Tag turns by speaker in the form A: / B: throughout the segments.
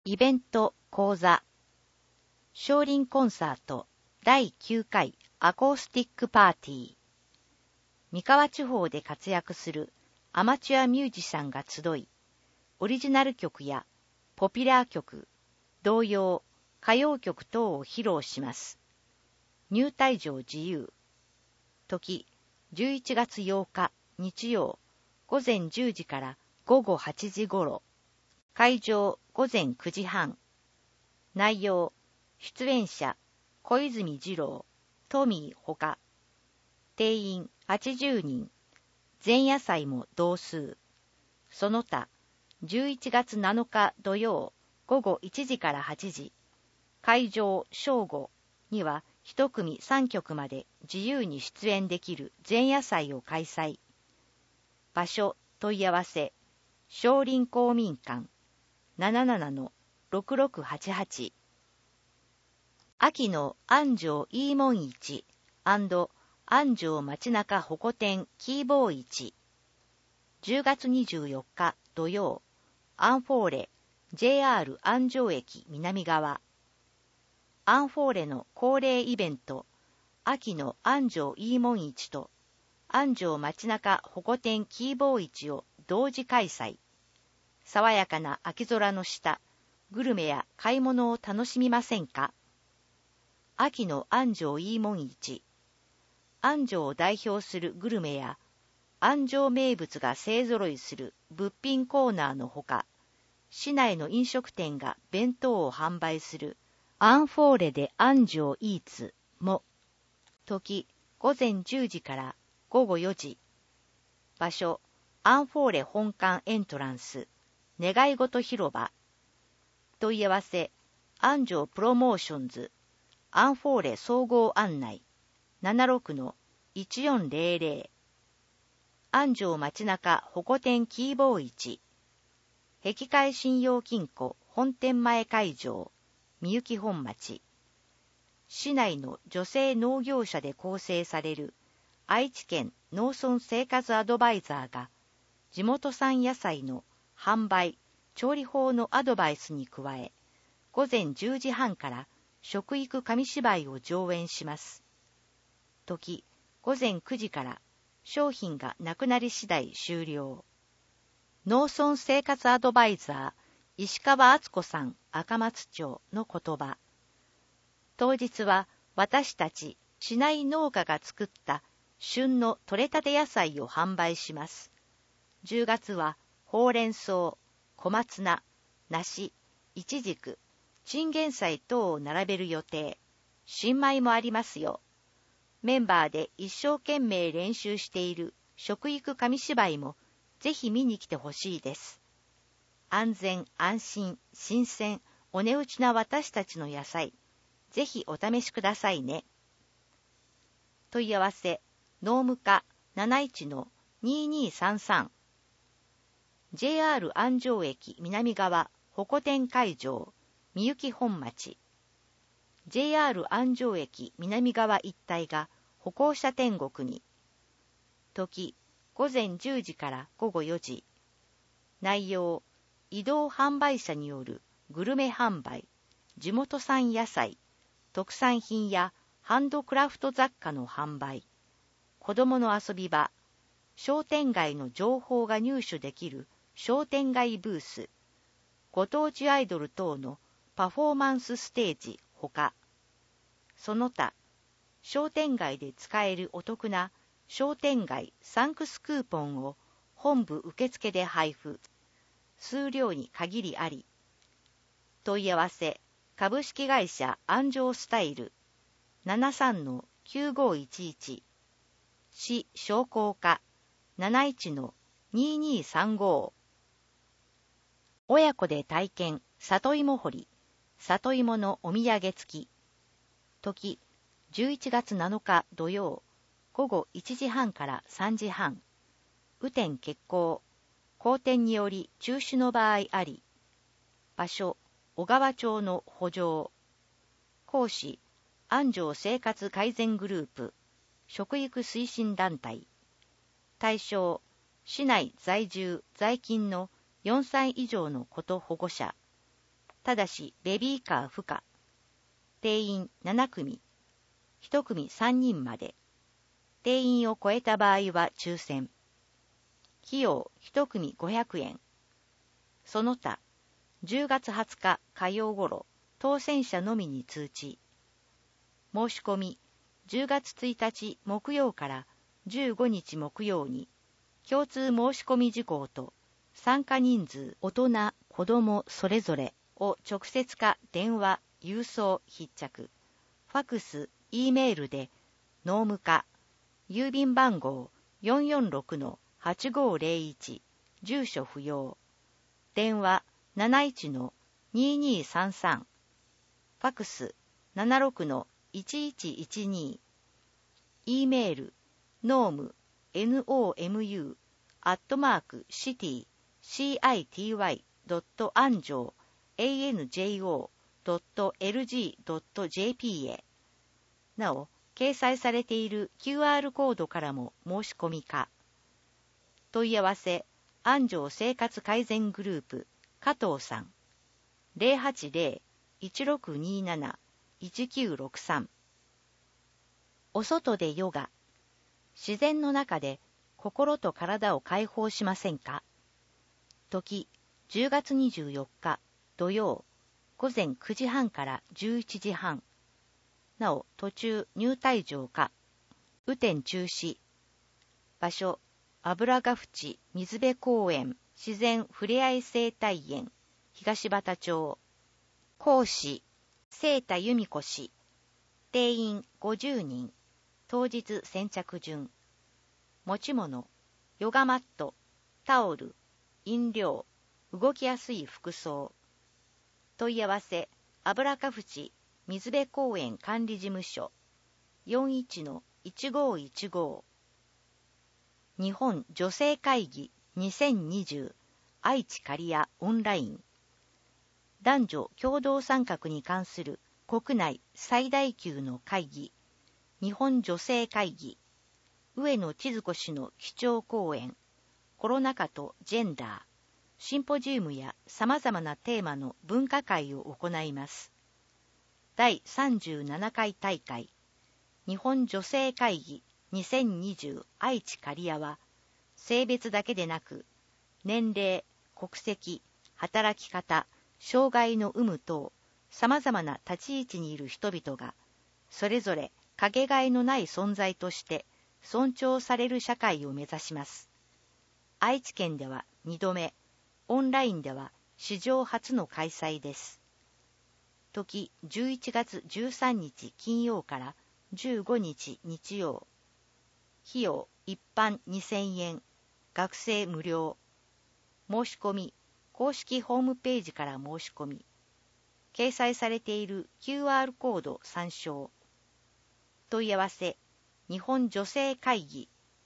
A: イベント講座少林コンサート第9回アコースティックパーティー。三河地方で活躍するアマチュアミュージシャンが集い、オリジナル曲やポピュラー曲、童謡、歌謡曲等を披露します。入退場自由。時11月8日日曜午前10時から午後8時頃。会場午前9時半。内容、出演者、小泉二郎、トミーほか。定員80人。前夜祭も同数。その他、11月7日土曜午後1時から8時。会場正午には一組3曲まで自由に出演できる前夜祭を開催。場所問い合わせ、少林公民館。77-6688。秋の安城いいもん市&安城街中ホコ天キーボー市。10月24日土曜、アンフォーレ JR 安城駅南側。アンフォーレの恒例イベント、秋の安城いいもん市と安城街中ホコ天キーボー市を同時開催。爽やかな秋空の下、グルメや買い物を楽しみませんか？秋の安城いいもん市。安城を代表するグルメや安城名物が勢ぞろいする物品コーナーのほか、市内の飲食店が弁当を販売するアンフォーレで安城イーツも、時午前10時から午後4時。場所、アンフォーレ本館エントランス。願い事広場。問い合わせ、安城プロモーションズ、アンフォーレ総合案内、76-1400。安城街中ホコ天キーボー市。碧海信用金庫本店前会場、みゆき本町。市内の女性農業者で構成される愛知県農村生活アドバイザーが、地元産野菜の販売、調理法のアドバイスに加え、午前10時半から食育紙芝居を上演します。時、午前9時から商品がなくなり次第終了。農村生活アドバイザー、石川敦子さん赤松町の言葉。当日は私たち市内農家が作った旬の取れたて野菜を販売します。10月はほうれん草、小松菜、梨、いちじく、チンゲン菜等を並べる予定。新米もありますよ。メンバーで一生懸命練習している食育紙芝居もぜひ見に来てほしいです。安全、安心、新鮮、お値打ちな私たちの野菜、ぜひお試しくださいね。問い合わせ、農務課 71-2233。JR 安城駅南側ホコ天会場みゆき本町。 JR 安城駅南側一帯が歩行者天国に。時午前10時から午後4時。内容、移動販売車によるグルメ販売、地元産野菜、特産品やハンドクラフト雑貨の販売、子どもの遊び場、商店街の情報が入手できる商店街ブース、ご当地アイドル等のパフォーマンスステージほか、その他、商店街で使えるお得な商店街サンクスクーポンを本部受付で配布。数量に限りあり。問い合わせ、株式会社安城スタイル 73-9511。市商工課 71-2235。親子で体験里芋掘り、里芋のお土産付き。時11月7日土曜午後1時半から3時半。雨天決行。荒天により中止の場合あり。場所、小川町の圃場。講師、安城生活改善グループ、食育推進団体。対象、市内在住在勤の4歳以上の子と保護者。 ただしベビーカー不可。定員7組。1組3人まで。定員を超えた場合は抽選。費用1組500円。その他、10月20日火曜頃、当選者のみに通知。申し込み、10月1日木曜から15日木曜に、共通申し込み事項と、参加人数、大人、子供それぞれを直接か電話、郵送、筆着、ファクス、Eメールで、農務課、郵便番号 446-8501、住所不要。電話 71-2233。ファクス 76-1112。Eメール、nomu、city.city.anjo.anjo.lg.jp へ。なお、掲載されている QR コードからも申し込み可。問い合わせ、安城生活改善グループ、加藤さん。080-1627-1963。お外でヨガ。自然の中で心と体を解放しませんか？時、10月24日土曜、午前9時半から11時半。なお、途中入退場か。雨天中止。場所、油ヶ淵水辺公園自然ふれあい生態園、東畑町。講師、清田由美子氏。定員50人。当日先着順。持ち物、ヨガマット、タオル、飲料、動きやすい服装。問い合わせ、油ヶ淵水辺公園管理事務所 41-1515。日本女性会議2020愛知刈谷オンライン。男女共同参画に関する国内最大級の会議、日本女性会議。上野千鶴子氏の基調講演、コロナ禍とジェンダー、シンポジウムや様々なテーマの分科会を行います。第37回大会、日本女性会議2020愛知刈谷は、性別だけでなく、年齢、国籍、働き方、障害の有無等、様々な立ち位置にいる人々が、それぞれかけがえのない存在として尊重される社会を目指します。愛知県では2度目、オンラインでは史上初の開催です。時11月13日金曜から15日日曜。費用一般2000円、学生無料。申し込み、公式ホームページから申し込み。掲載されている QR コード参照。問い合わせ、日本女性会議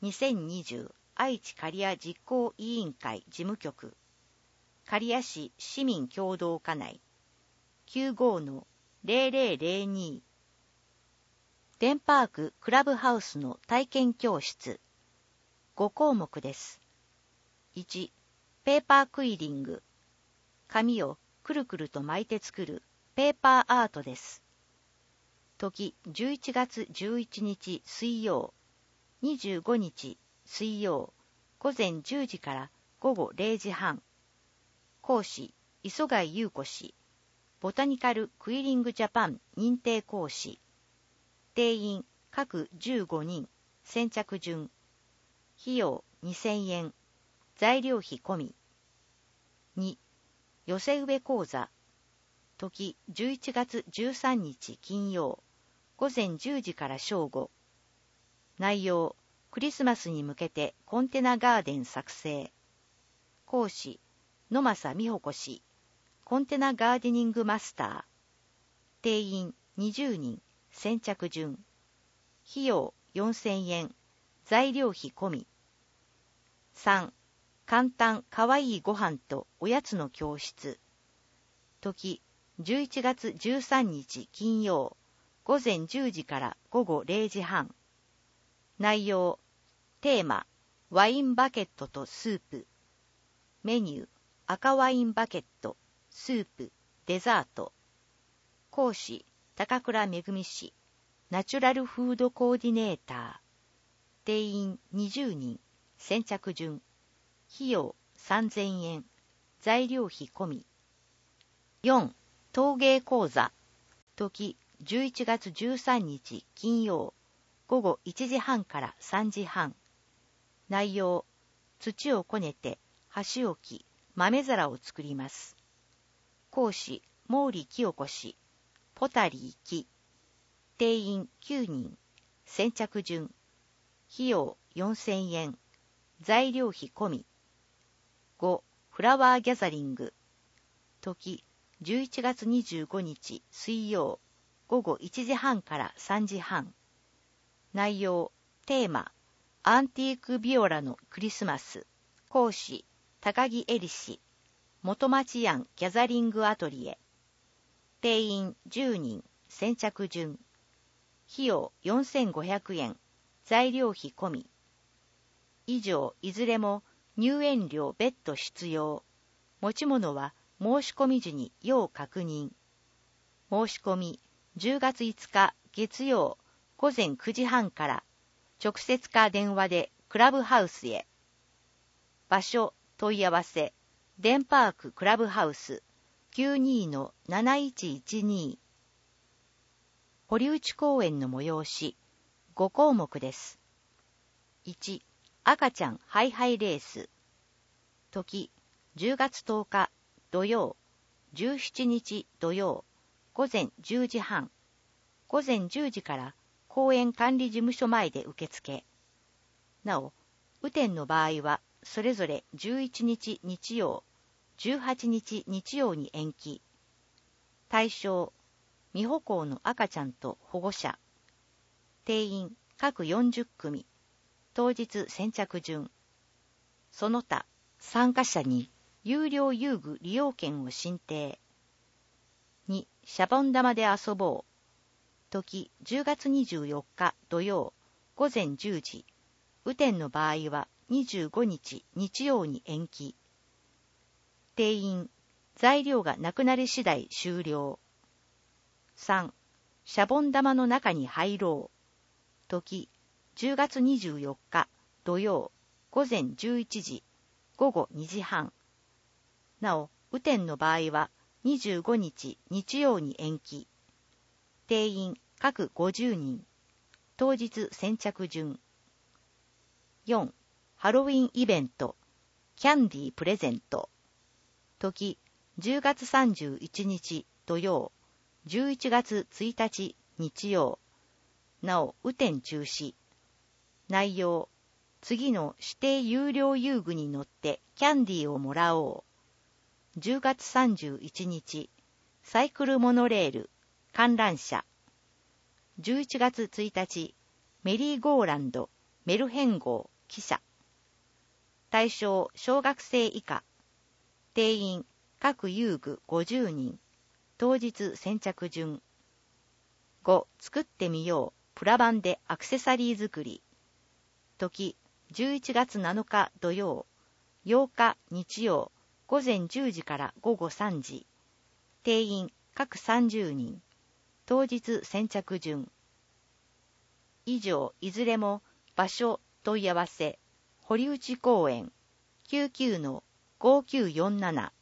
A: 2020愛知刈谷実行委員会事務局。刈谷市市民協同課内。95-0002。デンパーククラブハウスの体験教室。5項目です。1、ペーパークイリング。紙をくるくると巻いて作るペーパーアートです。時11月11日水曜、25日水曜、午前10時から午後0時半。講師、磯貝優子氏。ボタニカルクイリングジャパン認定講師。定員各15人、先着順。費用2000円。材料費込み。2、寄せ植え講座。時11月13日金曜。午前10時から正午。内容、クリスマスに向けてコンテナガーデン作成。講師、野正美穂子氏。コンテナガーデニングマスター。定員20人、先着順。費用4000円。材料費込み。3、簡単かわいいご飯とおやつの教室。時、11月13日金曜。午前10時から午後0時半。内容、テーマ、ワインバケットとスープ。メニュー、赤ワインバケット、スープ、 デザート。講師、高倉めぐみ氏、ナチュラルフードコーディネーター。定員20人、先着順。費用3000円。材料費込み。4. 陶芸講座。時11月13日金曜、午後1時半から3時半。内容、土をこねて、箸置き、豆皿を作ります。講師、毛利清子氏、ポタリー木。定員9人、先着順。費用4000円。材料費込み。5. フラワーギャザリング。時11月25日水曜、午後1時半から3時半。内容、テーマ、アンティークビオラのクリスマス。講師、高木恵里氏、元町庵ギャザリングアトリエ。定員10人、先着順。費用4500円。材料費込み。以上、いずれも入園料別途必要。持ち物は申し込み時に要確認。申し込み、10月5日月曜午前9時半から直接か電話でクラブハウスへ。場所、問い合わせ、デンパーククラブハウス 92-7112。堀内公園の催し、5項目です。1、赤ちゃんハイハイレース。時、10月10日土曜、17日土曜、午前10時半。午前10時から公園管理事務所前で受付。なお、雨天の場合は、それぞれ11日日曜、18日日曜に延期。対象、未歩行の赤ちゃんと保護者。定員、各40組。当日先着順。その他、参加者に有料遊具利用券を申請。2、シャボン玉で遊ぼう。時、10月24日土曜、午前10時。雨天の場合は25日日曜に延期。定員、材料がなくなり次第終了。3、シャボン玉の中に入ろう。時、10月24日土曜、午前11時、午後2時半。なお、雨天の場合は25日日曜に延期。定員、各50人。当日先着順。4. ハロウィンイベント、キャンディープレゼント。時、10月31日土曜、11月1日日曜。なお、雨天中止。内容、次の指定有料遊具に乗ってキャンディーをもらおう。10月31日、サイクルモノレール、観覧車。11月1日、メリーゴーランド、メルヘン号、汽車。対象、小学生以下。定員、各遊具50人。当日先着順。5. 作ってみよう。プラ版でアクセサリー作り。時、11月7日土曜、8日日曜、午前10時から午後3時。定員、各30人。当日先着順。以上、いずれも場所、問い合わせ、堀内公園 99-5947